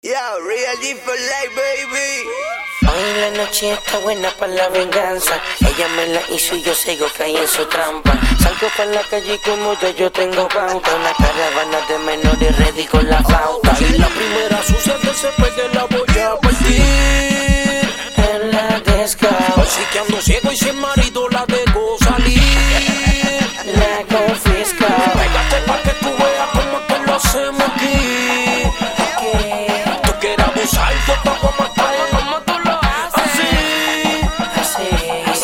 Yo, real G for life, baby. Hoy la noche está buena para la venganza. Ella me la hizo y yo sigo caí en su trampa. Salgo para la calle como yo tengo pauta. Una caravana de menores ready con la flauta. Y la primera sucia que se pegue la voy a partir en la descarga. Así que ando ciego y sin marido la dejo salir. La confisca. Pégate pa' que tú veas cómo te lo hacemos aquí. Tú quieres abusar, yo te voy a matar. Como tú lo haces. Así.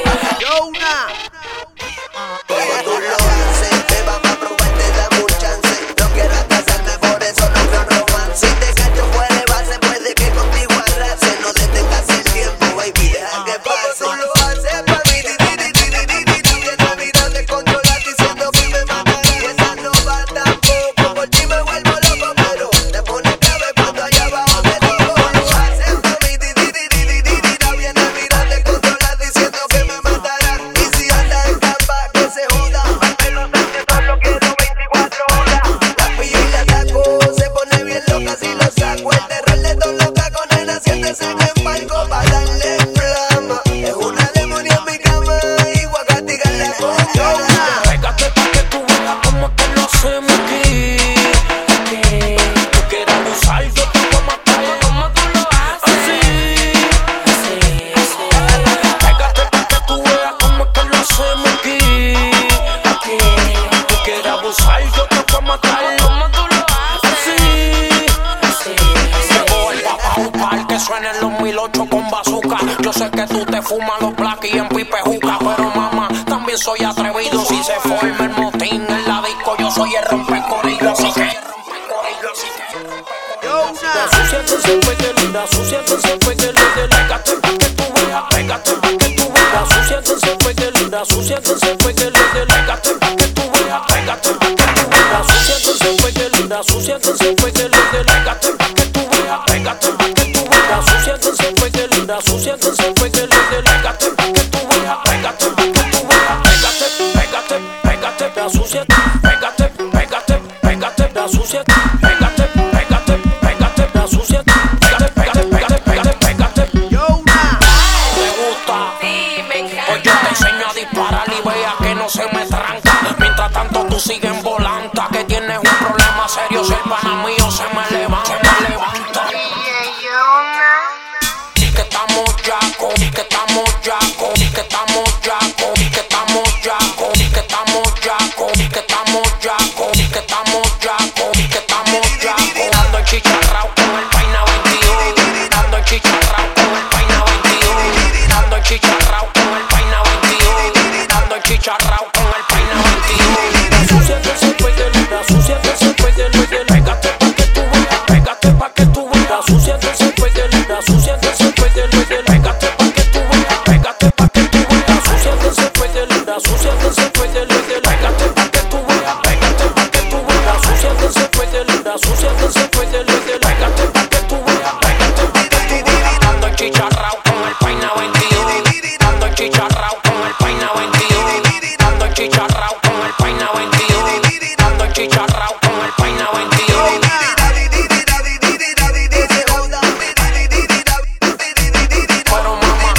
Como tú lo haces, te vamos a probar, te damos un chance. No quiero casarme, por eso no veo romance. Si te cacho fuera de base, puede que contigo arrase. No detengas el tiempo, baby, deja que pase. Como tú lo haces, papi, que no miras de controlar, diciendo que me matarás. Y esa no va tampoco, por ti me vuelvo loco, pero te pones clave cuando allá abajo te toco. Como lo haces, papi, no viene a mirar de controlar, diciendo que me matarás. Y si andas en capa, que se joda. Pero que solo quiero 24 horas. La pillo y la ataco, se pone bien loca si lo saco. El terror de todos los cacos, nena, siéntese en el palco pa' darle flama. Es una demonia en mi cama y voy a castigarla con llora. Pégate pa' que tú veas cómo te lo hacemos aquí. Tú quieres abusar, yo te voy a matar. Como tú lo haces. Pégate pa' que tú veas cómo te lo hacemos aquí. Tú quieres abusar, yo te voy a matar. Como tú lo haces. Llegó el papá Upal, que suena en los 1008 con bazooka. Yo sé que tú te fumas los black y en pipe juca, pero mamá, también soy atrevido. Si se forma el motín en la disco, yo soy el rompecorrido. Así que la sucia que se pegue, la sucia que se pegue, pégate pa' que tú veas, pégate pa' que tú veas. La sucia que se pegue, la sucia que se pegue, pégate pa' que tú veas, pégate pa' que tú veas. La sucia que se pegue, la sucia que se pegue, pégate pa' que tú veas, pégate pa' que tú veas. La sucia que se pegue, la sucia que se pegue, pégate pa' que tú veas, pégate pa' que tú veas, pégate, pégate, la sucia, pégate, pégate, la sucia, pégate, la sucia, pégate. ¿Te gusta? Sí, me encanta. Pues yo te enseño a disparar y vea que no se me tranca. Mientras tanto tú sigues en volanta, que tienes un problema serio. Si el pana mío se me levanta, que estamos yacos, que estamos yacos, que estamos yacos, que estamos yacos, que estamos yacos, que estamos yacos, que estamos yacos, que estamos yacos. Dando el chicharrao con el paina 22, dando el chicharrao con el paina 22, dando el chicharrao con el paina 22, dando el chicharrao con el paina 22. La sucia que se pegue, la sucia que se pegue, pégate pa' que tú veas, pégate pa' que tú veas. La sucia que se pegue, la sucia que se pegue, pégate pa' que tú veas, pégate pa' que tú veas. La sucia que se pegue, la sucia que se pegue, pégate pa' que tú veas, pégate pa' que tú veas. La sucia que se pegue, la sucia que se pegue, pégate pa' que tú veas, pégate pa' que tú veas. Dando el chicharrao con el paina 22, dando el chicharrao con el paina 22, dando el chicharrao con el paina 22, dando el chicharrao con el paina 22. Pero mamá,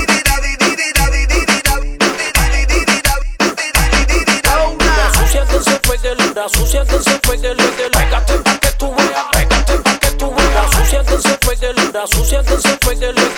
la sucia que se pegue, la sucia que se pegue, pégate pa' que tú veas, pégate pa' que tú veas. La sucia que se pegue, la sucia que se pegue,